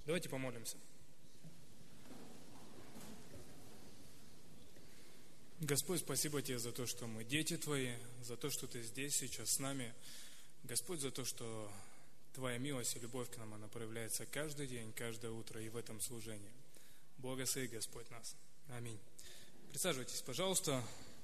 Давайте помолимся. Господь, спасибо Тебе за то, что мы дети Твои, за то, что Ты здесь сейчас с нами. Господь, за то, что Твоя милость и любовь к нам, она проявляется каждый день, каждое утро и в этом служении. Благослови, Господь, нас. Аминь. Присаживайтесь, пожалуйста.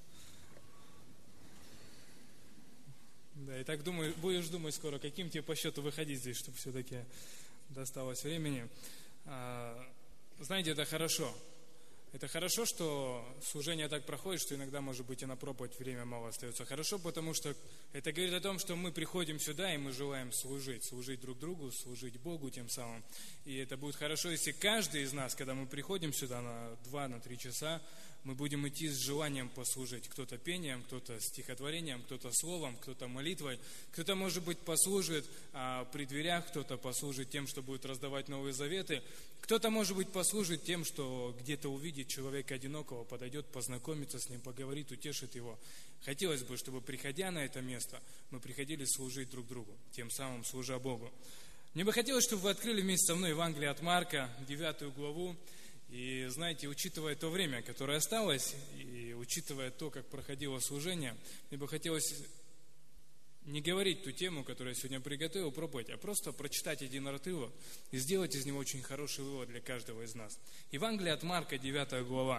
Да, и так будешь думать скоро, каким тебе по счету выходить здесь, чтобы все-таки досталось времени. Знаете, это хорошо. Это хорошо, что служение так проходит, что иногда, может быть, и на проповедь время мало остается. Хорошо, потому что это говорит о том, что мы приходим сюда, и мы желаем служить друг другу, служить Богу тем самым. И это будет хорошо, если каждый из нас, когда мы приходим сюда на 2-3 часа, мы будем идти с желанием послужить. Кто-то пением, кто-то стихотворением, кто-то словом, кто-то молитвой. Кто-то, может быть, послужит при дверях, кто-то послужит тем, что будет раздавать Новые Заветы. Кто-то, может быть, послужит тем, что где-то увидит человека одинокого, подойдет, познакомится с ним, поговорит, утешит его. Хотелось бы, чтобы, приходя на это место, мы приходили служить друг другу, тем самым служа Богу. Мне бы хотелось, чтобы вы открыли вместе со мной Евангелие от Марка, 9 главу. И, знаете, учитывая то время, которое осталось, и учитывая то, как проходило служение, мне бы хотелось не говорить ту тему, которую я сегодня приготовил, проповедь, а просто прочитать один отрывок и сделать из него очень хороший вывод для каждого из нас. Евангелие от Марка, 9 глава.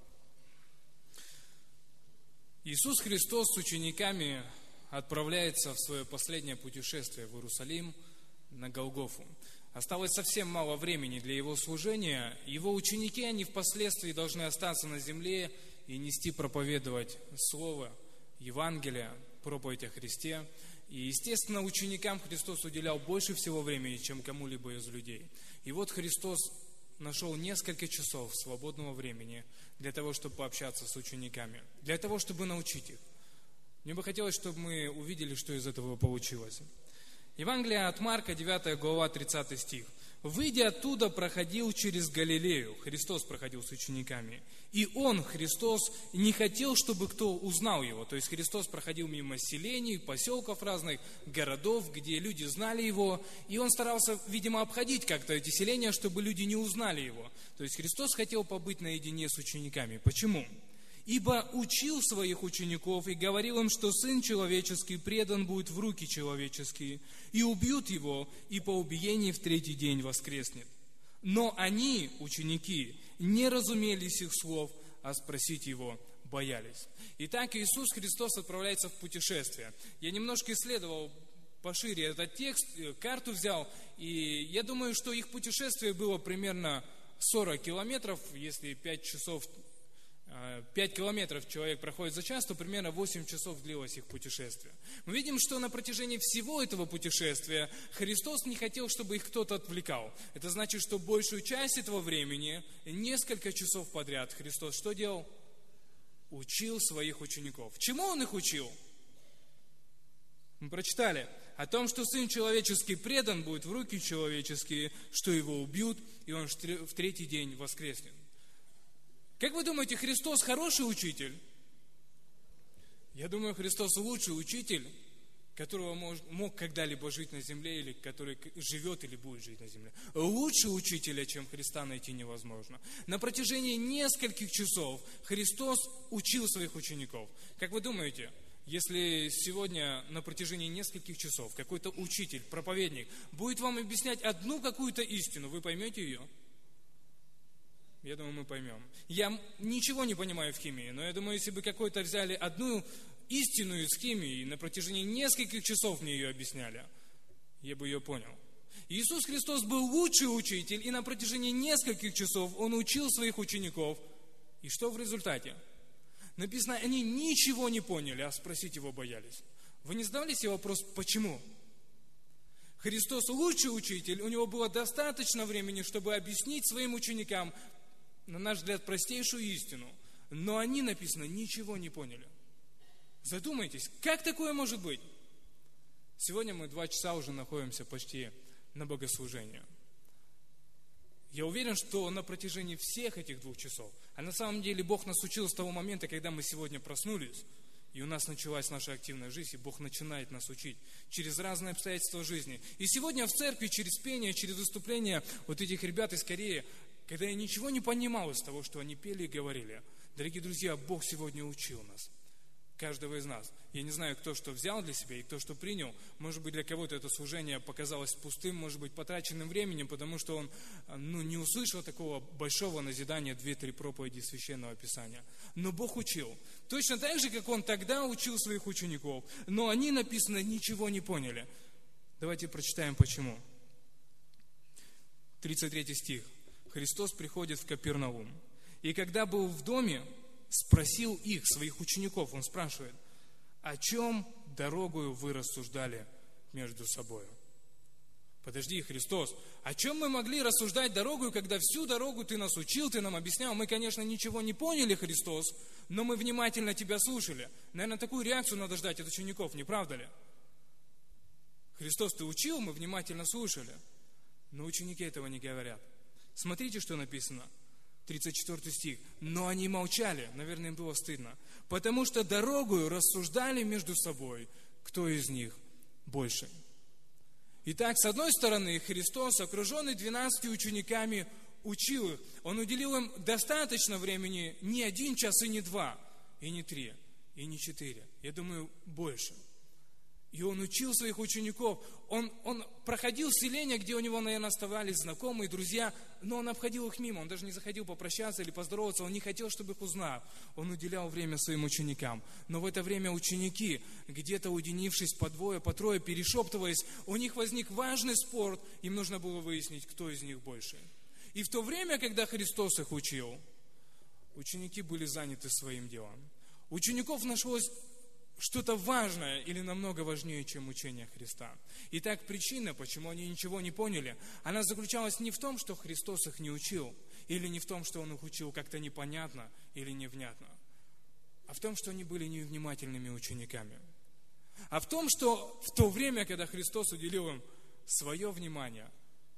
Иисус Христос с учениками отправляется в свое последнее путешествие в Иерусалим, на Голгофу. Осталось совсем мало времени для Его служения. Его ученики, они впоследствии должны остаться на земле и нести, проповедовать Слово, Евангелие, проповедь о Христе. И, естественно, ученикам Христос уделял больше всего времени, чем кому-либо из людей. И вот Христос нашел несколько часов свободного времени для того, чтобы пообщаться с учениками, для того, чтобы научить их. Мне бы хотелось, чтобы мы увидели, что из этого получилось. Евангелие от Марка, 9 глава, 30 стих. «Выйдя оттуда, проходил через Галилею». Христос проходил с учениками. «И Он, Христос, не хотел, чтобы кто узнал Его». То есть Христос проходил мимо селений, поселков разных, городов, где люди знали Его. И Он старался, видимо, обходить как-то эти селения, чтобы люди не узнали Его. То есть Христос хотел побыть наедине с учениками. Почему? «Ибо учил своих учеников и говорил им, что Сын Человеческий предан будет в руки человеческие, и убьют Его, и по убиении в 3-й день воскреснет. Но они, ученики, не разумели сих слов, а спросить Его боялись». Итак, Иисус Христос отправляется в путешествие. Я немножко исследовал пошире этот текст, карту взял, и я думаю, что их путешествие было примерно 40 километров, если 5 километров человек проходит за час, то примерно 8 часов длилось их путешествие. Мы видим, что на протяжении всего этого путешествия Христос не хотел, чтобы их кто-то отвлекал. Это значит, что большую часть этого времени, несколько часов подряд, Христос что делал? Учил своих учеников. Чему Он их учил? Мы прочитали о том, что Сын Человеческий предан будет в руки человеческие, что Его убьют, и Он в 3-й день воскреснет. Как вы думаете, Христос хороший учитель? Я думаю, Христос лучший учитель, которого мог когда-либо жить на земле, или который живет или будет жить на земле. Лучше учителя, чем Христа, найти невозможно. На протяжении нескольких часов Христос учил своих учеников. Как вы думаете, если сегодня на протяжении нескольких часов какой-то учитель, проповедник будет вам объяснять одну какую-то истину, вы поймете ее? Я думаю, мы поймем. Я ничего не понимаю в химии, но я думаю, если бы какой-то взяли одну истину из химии и на протяжении нескольких часов мне ее объясняли, я бы ее понял. Иисус Христос был лучший учитель, и на протяжении нескольких часов Он учил своих учеников. И что в результате? Написано, они ничего не поняли, а спросить Его боялись. Вы не задавали себе вопрос, почему? Христос лучший учитель, у Него было достаточно времени, чтобы объяснить своим ученикам, на наш взгляд, простейшую истину. Но они, написано, ничего не поняли. Задумайтесь, как такое может быть? Сегодня мы 2 часа уже находимся почти на богослужении. Я уверен, что на протяжении всех этих 2 часов, а на самом деле Бог нас учил с того момента, когда мы сегодня проснулись, И у нас началась наша активная жизнь, и Бог начинает нас учить через разные обстоятельства жизни. И сегодня в церкви, через пение, через выступление вот этих ребят из Кореи, когда я ничего не понимал из того, что они пели и говорили, дорогие друзья, Бог сегодня учил нас, каждого из нас. Я не знаю, кто что взял для себя и кто что принял. Может быть, для кого-то это служение показалось пустым, может быть, потраченным временем, потому что он не услышал такого большого назидания 2-3 проповеди Священного Писания. Но Бог учил. Точно так же, как Он тогда учил своих учеников. Но они, написано, ничего не поняли. Давайте прочитаем, почему. 33 стих. Христос приходит в Капернаум. И когда был в доме, спросил их, своих учеников, Он спрашивает, о чем дорогою вы рассуждали между собой? Подожди, Христос, о чем мы могли рассуждать дорогою, когда всю дорогу Ты нас учил, Ты нам объяснял? Мы, конечно, ничего не поняли, Христос, но мы внимательно Тебя слушали. Наверное, такую реакцию надо ждать от учеников, не правда ли? Христос, Ты учил, мы внимательно слушали. Но ученики этого не говорят. Смотрите, что написано. 34 стих. Но они молчали, наверное, им было стыдно, потому что дорогою рассуждали между собой, кто из них больше. Итак, с одной стороны, Христос, окруженный 12 учениками, учил их. Он уделил им достаточно времени, не 1 час и не 2, и не 3, и не 4. Я думаю, больше. И Он учил своих учеников. Он проходил селения, где у него, наверное, оставались знакомые, друзья, но Он обходил их мимо. Он даже не заходил попрощаться или поздороваться. Он не хотел, чтобы их узнал. Он уделял время своим ученикам. Но в это время ученики, где-то уединившись по двое, по трое, перешептываясь, у них возник важный спор. Им нужно было выяснить, кто из них больше. И в то время, когда Христос их учил, ученики были заняты своим делом. У учеников нашлось что-то важное или намного важнее, чем учение Христа. Итак, причина, почему они ничего не поняли, она заключалась не в том, что Христос их не учил, или не в том, что Он их учил как-то непонятно или невнятно, а в том, что они были невнимательными учениками. А в том, что в то время, когда Христос уделил им свое внимание,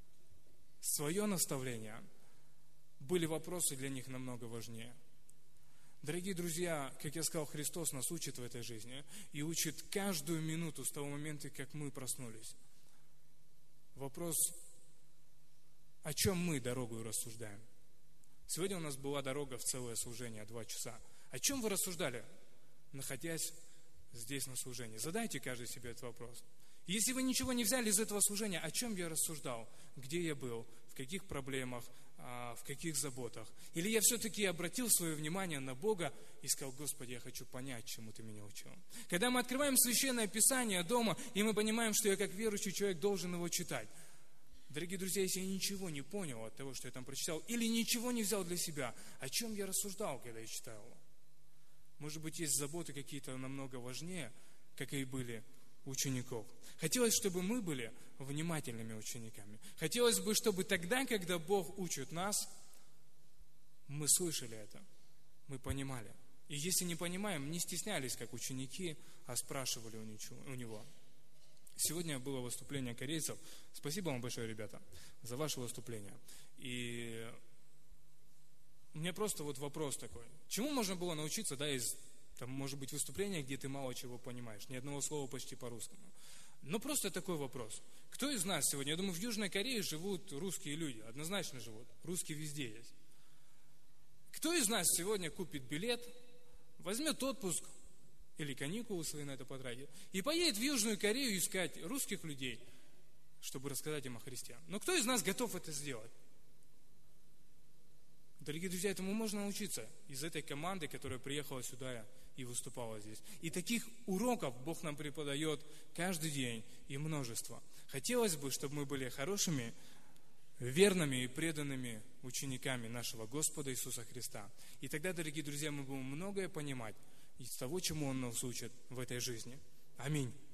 свое наставление, были вопросы для них намного важнее. Дорогие друзья, как я сказал, Христос нас учит в этой жизни и учит каждую минуту с того момента, как мы проснулись. Вопрос, о чем мы дорогою рассуждаем? Сегодня у нас была дорога в целое служение, 2 часа. О чем вы рассуждали, находясь здесь на служении? Задайте каждый себе этот вопрос. Если вы ничего не взяли из этого служения, о чем я рассуждал? Где я был? В каких проблемах? В каких заботах? Или я все-таки обратил свое внимание на Бога и сказал, Господи, я хочу понять, чему Ты меня учил. Когда мы открываем Священное Писание дома, и мы понимаем, что я как верующий человек должен его читать. Дорогие друзья, если я ничего не понял от того, что я там прочитал, или ничего не взял для себя, о чем я рассуждал, когда я читал его? Может быть, есть заботы какие-то намного важнее, как и были учеников. Хотелось, чтобы мы были внимательными учениками. Хотелось бы, чтобы тогда, когда Бог учит нас, мы слышали это, мы понимали. И если не понимаем, не стеснялись, как ученики, а спрашивали у Него. Сегодня было выступление корейцев. Спасибо вам большое, ребята, за ваше выступление. И у меня просто вот вопрос такой. Чему можно было научиться, из там, может быть, выступление, где ты мало чего понимаешь, ни одного слова почти по-русскому. Но просто такой вопрос. Кто из нас сегодня, я думаю, в Южной Корее живут русские люди, однозначно живут, русские везде есть. Кто из нас сегодня купит билет, возьмет отпуск или каникулы свои на это потратит и поедет в Южную Корею искать русских людей, чтобы рассказать им о Христе? Но кто из нас готов это сделать? Дорогие друзья, этому можно научиться из этой команды, которая приехала сюда и выступала здесь. И таких уроков Бог нам преподает каждый день и множество. Хотелось бы, чтобы мы были хорошими, верными и преданными учениками нашего Господа Иисуса Христа. И тогда, дорогие друзья, мы будем многое понимать из того, чему Он нас учит в этой жизни. Аминь.